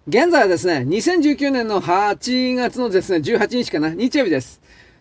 現在はですね、2019年の8月のですね、18日かな、日曜日です。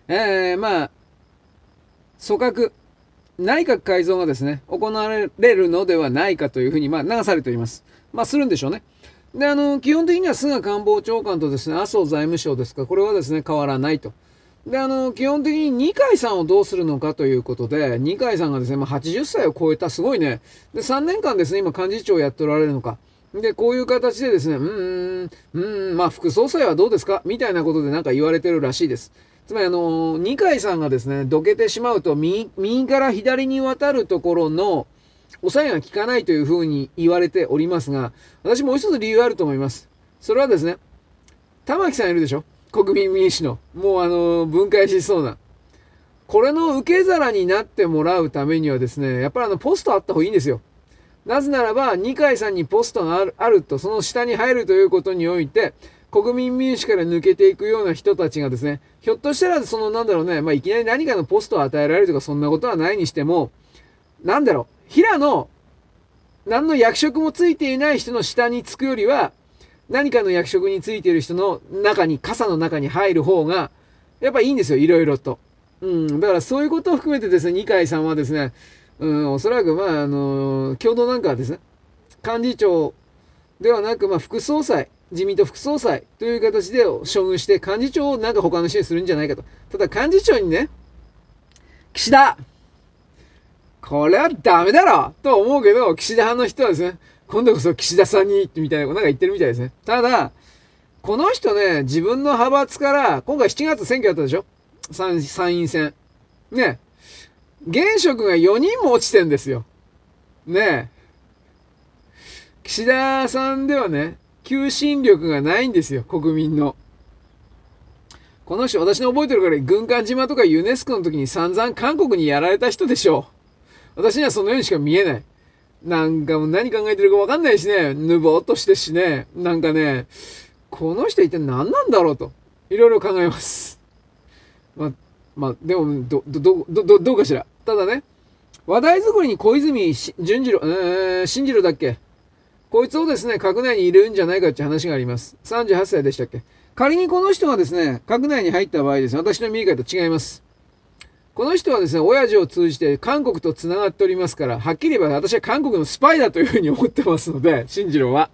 組閣、内閣改造がですね、行われるのではないかというふうに、流されております。するんでしょうね。で、基本的には菅官房長官とですね、麻生財務省ですか、これはですね、変わらないと。で、基本的に二階さんをどうするのかということで、二階さんがですね、80歳を超えた、すごいね。で、3年間ですね、今幹事長をやっておられるのか。で、こういう形でですね、副総裁はどうですかみたいなことでなんか言われてるらしいです。つまり二階さんがですね、どけてしまうと、右から左に渡るところの、抑えが効かないというふうに言われておりますが、私もう一つ理由あると思います。それはですね、玉木さんいるでしょ、国民民主の。もう分解しそうな。これの受け皿になってもらうためにはですね、やっぱりポストあった方がいいんですよ。なぜならば、二階さんにポストがあると、その下に入るということにおいて、国民民主から抜けていくような人たちがですね、ひょっとしたら、いきなり何かのポストを与えられるとか、そんなことはないにしても、平野、何の役職もついていない人の下につくよりは、何かの役職についている人の中に、傘の中に入る方が、やっぱいいんですよ、いろいろと。だからそういうことを含めてですね、二階さんはですね、おそらく、共同なんかはですね、幹事長ではなく、副総裁、自民党副総裁という形で処遇して、幹事長をなんか他の人にするんじゃないかと。ただ幹事長にね、岸田、これはダメだろと思うけど、岸田派の人はですね、今度こそ岸田さんに、みたいな、なんか言ってるみたいですね。ただ、この人ね、自分の派閥から、今回7月選挙だったでしょ、参院選。ね。現職が4人も落ちてんですよ。ね。岸田さんではね、求心力がないんですよ、国民の。この人、私の覚えてるから、軍艦島とかユネスコの時に散々韓国にやられた人でしょう。私にはそのようにしか見えない。なんかもう何考えてるかわかんないしね、ぬぼーっとしてしね、なんかね、この人一体何なんだろうと、いろいろ考えます。でも、どうかしら。ただね、話題作りに小泉純次郎、新次郎だっけ、こいつをですね、閣内に入れるんじゃないかって話があります。38歳でしたっけ。仮にこの人がですね、閣内に入った場合ですね、私の見え方違います。この人はですね、親父を通じて韓国と繋がっておりますから、はっきり言えば私は韓国のスパイだというふうに思ってますので、新次郎は。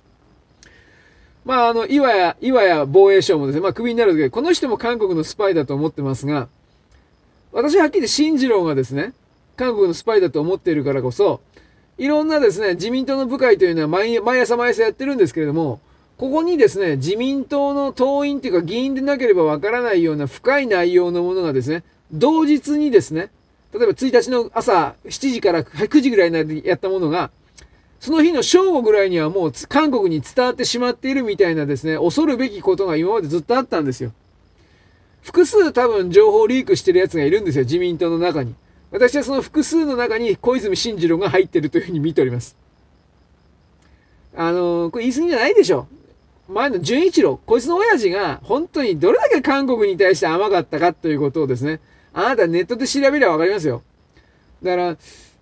岩や防衛省もですね、クビになるけど、この人も韓国のスパイだと思ってますが、私ははっきり新次郎がですね、韓国のスパイだと思っているからこそ、いろんなですね、自民党の部会というのは毎朝やってるんですけれども、ここにですね、自民党の党員というか議員でなければわからないような深い内容のものがですね、同日にですね、例えば1日の朝7時から9時ぐらいにやったものが、その日の正午ぐらいにはもう韓国に伝わってしまっているみたいなですね、恐るべきことが今までずっとあったんですよ。複数多分情報リークしてるやつがいるんですよ、自民党の中に。私はその複数の中に小泉進次郎が入っているというふうに見ております。これ言い過ぎじゃないでしょ。前の純一郎、こいつの親父が本当にどれだけ韓国に対して甘かったかということをですね、あなたネットで調べればわかりますよ。だから、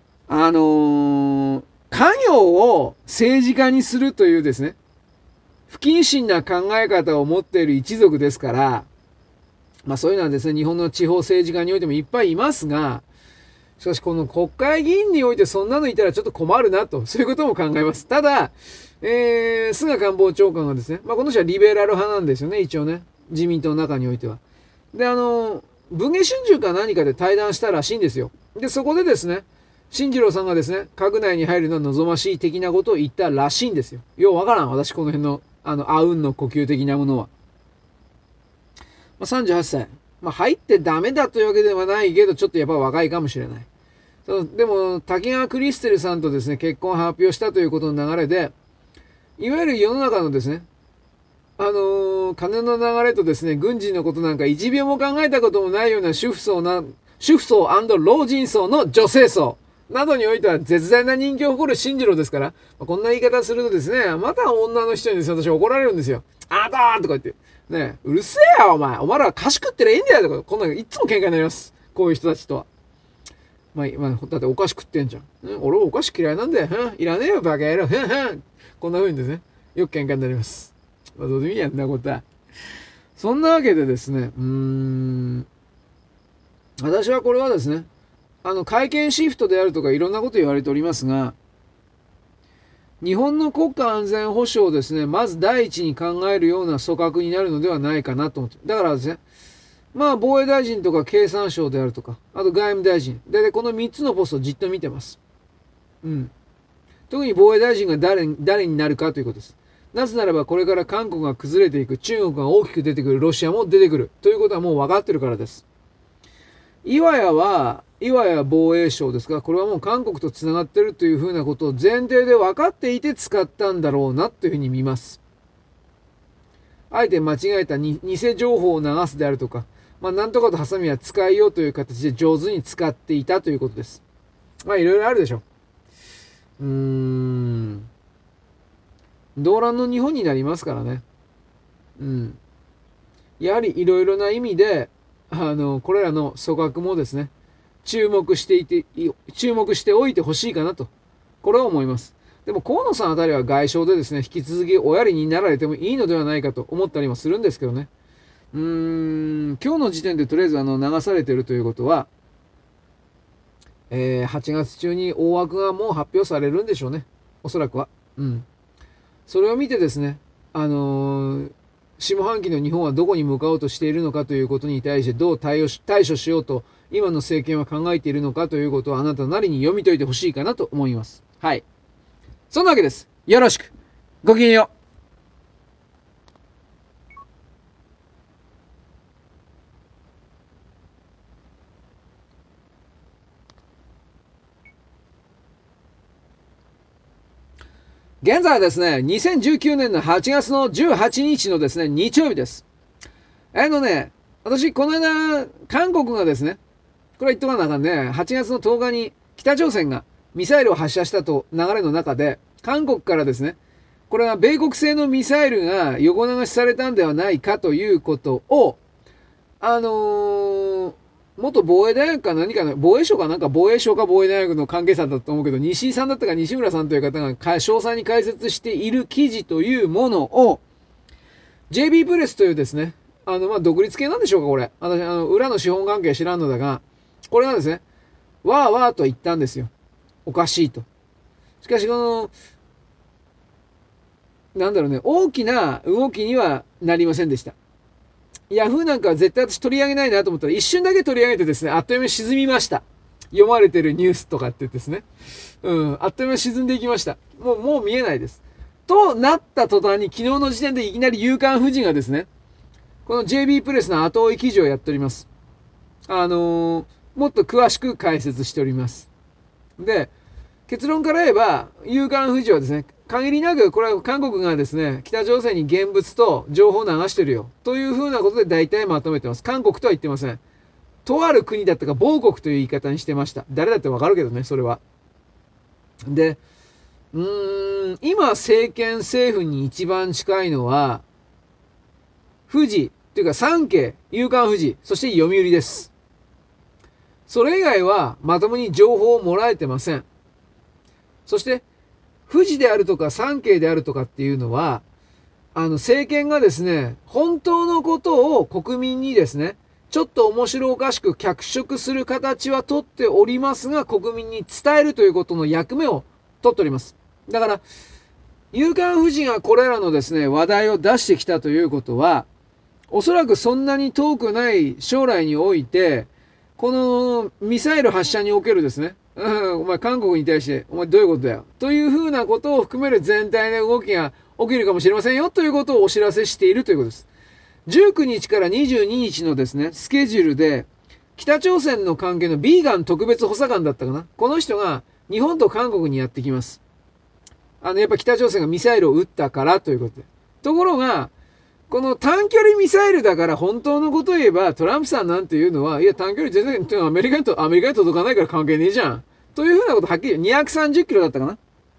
家業を政治家にするというですね、不謹慎な考え方を持っている一族ですから、そういうのはですね、日本の地方政治家においてもいっぱいいますが、しかしこの国会議員においてそんなのいたらちょっと困るなと、そういうことも考えます。ただ、菅官房長官がですね、この人はリベラル派なんですよね、一応ね。自民党の中においては。で、文藝春秋か何かで対談したらしいんですよ。で、そこでですね、新次郎さんがですね、閣内に入るのは望ましい的なことを言ったらしいんですよ。ようわからん、私この辺の、あうんの呼吸的なものは。38歳。入ってダメだというわけではないけど、ちょっとやっぱ若いかもしれない。でも、滝川クリステルさんとですね、結婚を発表したということの流れで、いわゆる世の中のですね、金の流れとですね、軍人のことなんか1秒も考えたこともないような主婦層老人層の女性層などにおいては絶大な人気を誇る新次郎ですから、こんな言い方するとですね、また女の人にですね、私怒られるんですよ。あなたとか言って。ねうるせえよ、お前。お前らは菓子食ってりゃいいんだよとか、こんなのいつも喧嘩になります。こういう人たちとは。だってお菓子食ってんじゃん。俺はお菓子嫌いなんだよ。いらねえよ、バカ野郎。こんな風にですね、よく喧嘩になります。 まあ、どうでもいいやんなことは。そんなわけでですね、私はこれはですね、会見シフトであるとかいろんなこと言われておりますが、日本の国家安全保障をですね、まず第一に考えるような組閣になるのではないかなと思って。だからですね、まあ防衛大臣とか経産省であるとか、あと外務大臣。で、この3つのポストをじっと見てます。うん。特に防衛大臣が誰になるかということです。なぜならばこれから韓国が崩れていく、中国が大きく出てくる、ロシアも出てくるということはもう分かってるからです。岩屋防衛省ですが、これはもう韓国と繋がってるというふうなことを前提で分かっていて使ったんだろうなというふうに見ます。あえて間違えた偽情報を流すであるとか、まあなんとかとハサミは使いようという形で上手に使っていたということです。まあいろいろあるでしょう。動乱の日本になりますからね。うん。やはりいろいろな意味で、これらの組閣もですね、注目しておいてほしいかなと、これは思います。でも河野さんあたりは外相でですね、引き続きおやりになられてもいいのではないかと思ったりもするんですけどね。今日の時点でとりあえず流されているということは、8月中に大枠がもう発表されるんでしょうね。おそらくは。うん。それを見てですね、下半期の日本はどこに向かおうとしているのかということに対してどう対処しようと今の政権は考えているのかということをあなたなりに読み解いてほしいかなと思います。はい。そんなわけです。よろしく。ごきげんよう。現在はですね、2019年の8月の18日のですね、日曜日です。私、この間、韓国がですね、これは言っとかなあかんね、8月の10日に北朝鮮がミサイルを発射したと流れの中で、韓国からですね、これは米国製のミサイルが横流しされたんではないかということを、あのー元防衛大学か何かの、防衛省かなんか防衛省か防衛大学の関係者だと思うけど、西井さんだったか西村さんという方が詳細に解説している記事というものを、JB プレスというですね、独立系なんでしょうか、これ。私、裏の資本関係知らんのだが、これがですね、わーわーと言ったんですよ。おかしいと。しかし、なんだろうね、大きな動きにはなりませんでした。ヤフーなんかは絶対私取り上げないなと思ったら一瞬だけ取り上げてですね、あっという間に沈みました。読まれてるニュースとかってですね。あっという間に沈んでいきました。もう見えないです。となった途端に昨日の時点でいきなり夕刊富士がですね、この JB プレスの後追い記事をやっております。もっと詳しく解説しております。で、結論から言えば、夕刊富士はですね、限りなく、これは韓国がですね、北朝鮮に現物と情報を流してるよ。というふうなことで大体まとめてます。韓国とは言ってません。とある国だったか、某国という言い方にしてました。誰だってわかるけどね、それは。で、今政府に一番近いのは、富士、というか産経、夕刊富士、そして読売です。それ以外はまともに情報をもらえてません。そして、富士であるとか産経であるとかっていうのは、政権がですね、本当のことを国民にですね、ちょっと面白おかしく脚色する形はとっておりますが、国民に伝えるということの役目を取っております。だから、夕刊富士がこれらのですね、話題を出してきたということは、おそらくそんなに遠くない将来において、このミサイル発射におけるですね、お前韓国に対して、お前どういうことだよ。というふうなことを含める全体の動きが起きるかもしれませんよということをお知らせしているということです。19日から22日のですね、スケジュールで、北朝鮮の関係のビーガン特別補佐官だったかな。この人が日本と韓国にやってきます。やっぱ北朝鮮がミサイルを撃ったからということで。ところが、この短距離ミサイルだから本当のことを言えば、トランプさんなんていうのは、いや短距離全然アメリカに届かないから関係ねえじゃん。というふうなことはっきり230キロだったかな。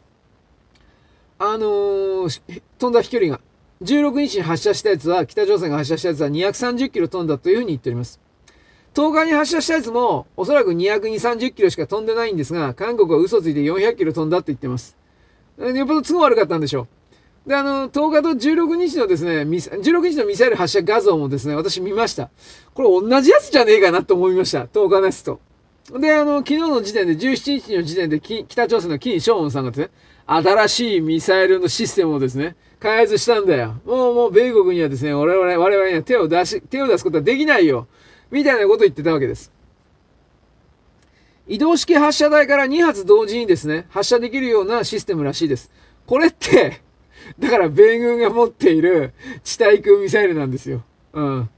飛んだ飛距離が。16日に発射したやつは、北朝鮮が発射したやつは230キロ飛んだというふうに言っております。10日に発射したやつも、おそらく220、30キロしか飛んでないんですが、韓国は嘘ついて400キロ飛んだって言ってます。よっぽど都合悪かったんでしょう。 で、10日と16日のですね、16日のミサイル発射画像もですね、私見ました。これ同じやつじゃねえかなと思いました。10日のやつと。で、昨日の時点で、17日の時点で、北朝鮮の金正恩さんがですね、新しいミサイルのシステムをですね、開発したんだよ。もう、米国にはですね、我々には手を出すことはできないよ。みたいなことを言ってたわけです。移動式発射台から2発同時にですね、発射できるようなシステムらしいです。これって、だから米軍が持っている地対空ミサイルなんですよ。うん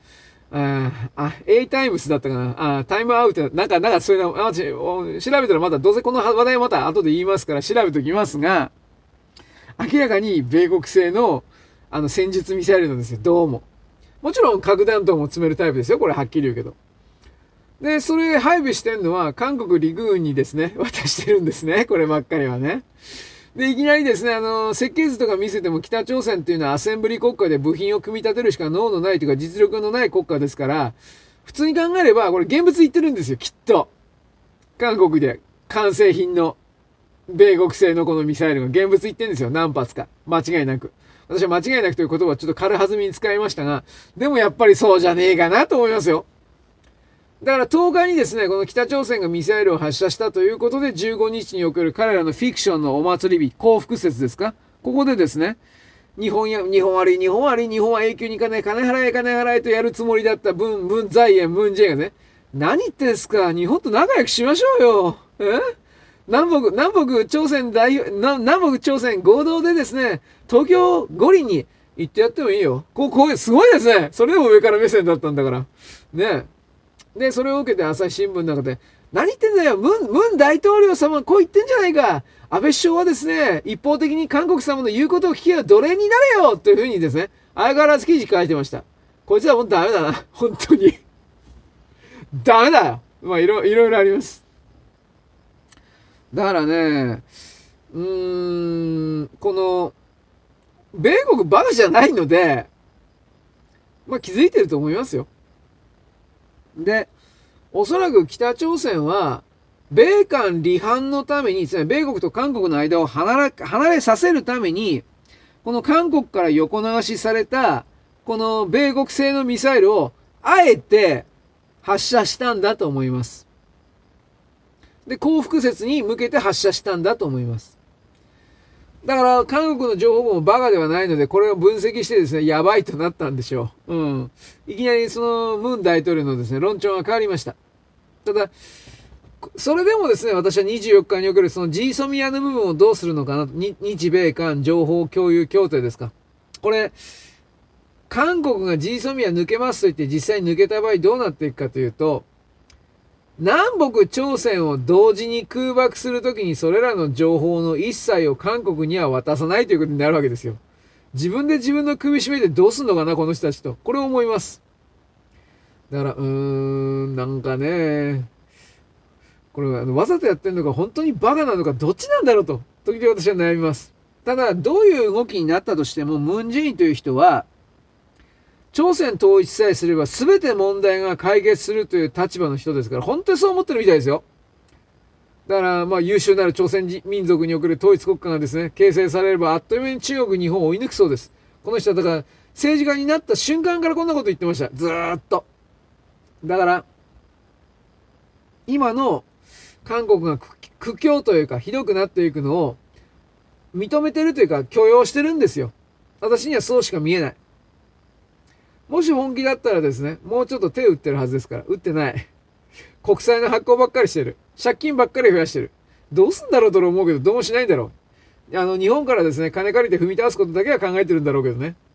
。A タイムスだったかな。タイムアウト、なんかそういうの、調べたらまだ、どうせこの話題はまた後で言いますから調べておきますが、明らかに米国製の、戦術ミサイルなんですよ、どうも。もちろん核弾頭も積めるタイプですよ、これはっきり言うけど。で、それ配備してんのは韓国陸軍にですね、渡してるんですね、こればっかりはね。で、いきなりですね、設計図とか見せても北朝鮮っていうのはアセンブリ国家で部品を組み立てるしか能のないというか実力のない国家ですから、普通に考えればこれ現物言ってるんですよ、きっと。韓国で完成品の米国製のこのミサイルが現物言ってるんですよ、何発か。間違いなく。私は間違いなくという言葉をちょっと軽はずみに使いましたが、でもやっぱりそうじゃねえかなと思いますよ。だから10日にですね、この北朝鮮がミサイルを発射したということで、15日における彼らのフィクションのお祭り日、幸福節ですか、ここでですね、日本悪い、日本悪い、日本は永久に金払えとやるつもりだった文在寅、文在寅がね、何言ってんすか、日本と仲良くしましょうよ。南北朝鮮南北朝鮮合同でですね、東京五輪に行ってやってもいいよ。こう、すごいですね。それでも上から目線だったんだから。ね。で、それを受けて朝日新聞の中で、何言ってんだよ、文大統領様こう言ってんじゃないか。安倍首相はですね、一方的に韓国様の言うことを聞けば奴隷になれよというふうにですね、相変わらず記事書いてました。こいつはもうダメだな。本当に。ダメだよ。まあ、いろいろあります。だからね、この、米国バカじゃないので、まあ気づいてると思いますよ。で、おそらく北朝鮮は、米韓離反のためにですね、米国と韓国の間を離れさせるために、この韓国から横流しされた、この米国製のミサイルを、あえて発射したんだと思います。で、幸福説に向けて発射したんだと思います。だから、韓国の情報もバカではないので、これを分析してですね、やばいとなったんでしょう。うん。いきなりその、ムン大統領のですね、論調が変わりました。ただ、それでもですね、私は24日におけるその G ソミアの部分をどうするのかなと、日米韓情報共有協定ですか。これ、韓国が G ソミア抜けますと言って実際に抜けた場合どうなっていくかというと、南北朝鮮を同時に空爆するときにそれらの情報の一切を韓国には渡さないということになるわけですよ。自分で自分の首絞めてどうすんのかな、この人たちと。これを思います。だから、なんかね、これはわざとやってるのか本当にバカなのかどっちなんだろうと、時々私は悩みます。ただ、どういう動きになったとしても、ムン・ジェインという人は、朝鮮統一さえすれば全て問題が解決するという立場の人ですから、本当にそう思ってるみたいですよ。だから、まあ優秀なる朝鮮民族における統一国家がですね、形成されればあっという間に中国、日本を追い抜くそうです。この人はだから政治家になった瞬間からこんなこと言ってました。ずーっと。だから、今の韓国が苦境というかひどくなっていくのを認めてるというか許容してるんですよ。私にはそうしか見えない。もし本気だったらですね、もうちょっと手を打ってるはずですから、打ってない。国債の発行ばっかりしてる。借金ばっかり増やしてる。どうすんだろうと思うけど、どうもしないんだろう。日本からですね、金借りて踏み倒すことだけは考えてるんだろうけどね。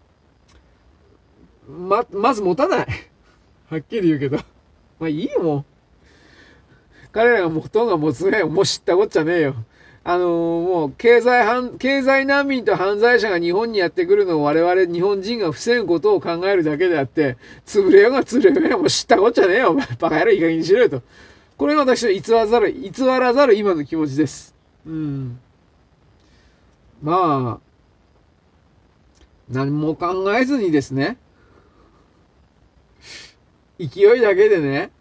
まず持たない。はっきり言うけど。まあいいよ、もう。彼らが持とうが持つがよ、もう知ったこっちゃねえよ。もう経済難民と犯罪者が日本にやってくるのを我々日本人が防ぐことを考えるだけであって、潰れようが潰れようがもう知ったこっちゃねえよ、お前。バカ野郎いい加減にしろよと。これが私の偽らざる今の気持ちです。うん。まあ、何も考えずにですね、勢いだけでね、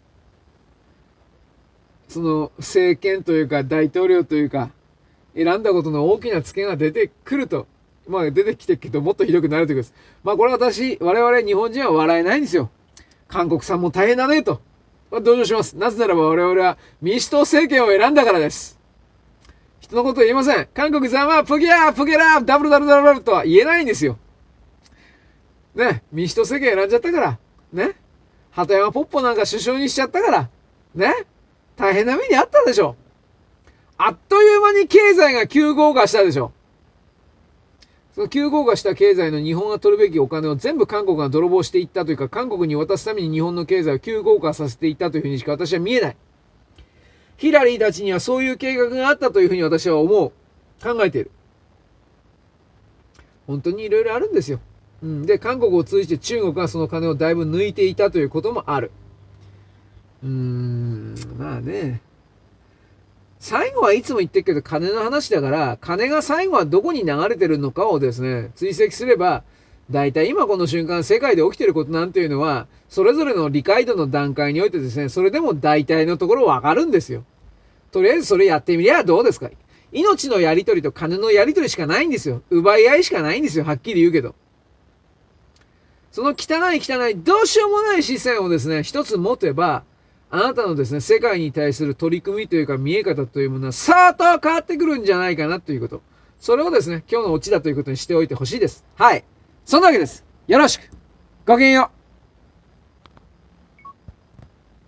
その政権というか大統領というか、選んだことの大きなツケが出てくるとまあ出てきてるけど、もっとひどくなるということです。まあこれ我々日本人は笑えないんですよ。韓国さんも大変だね、と。同情します。なぜならば我々は民主党政権を選んだからです。人のこと言えません。韓国さんはプギャー、プゲラー、ダブルダブルダブルとは言えないんですよ。ね、民主党政権選んじゃったから。ね。鳩山ポッポなんか首相にしちゃったから。ね。大変な目にあったでしょ。あっという間に経済が急降下したでしょ。その急降下した経済の日本が取るべきお金を全部韓国が泥棒していったというか、韓国に渡すために日本の経済を急降下させていったというふうにしか私は見えない。ヒラリーたちにはそういう計画があったというふうに私は思う。考えている。本当にいろいろあるんですよ。で、韓国を通じて中国がその金をだいぶ抜いていたということもある。まあね。最後はいつも言ってるけど金の話だから、金が最後はどこに流れてるのかをですね、追跡すれば、大体今この瞬間世界で起きてることなんていうのは、それぞれの理解度の段階においてですね、それでも大体のところわかるんですよ。とりあえずそれやってみりゃどうですか。命のやり取りと金のやり取りしかないんですよ。奪い合いしかないんですよ。はっきり言うけど。その汚いどうしようもない視線をですね、一つ持てば、あなたのですね、世界に対する取り組みというか見え方というものは相当変わってくるんじゃないかなということ。それをですね、今日のオチだということにしておいてほしいです。はい。そんなわけです。よろしく。ごきげんよう。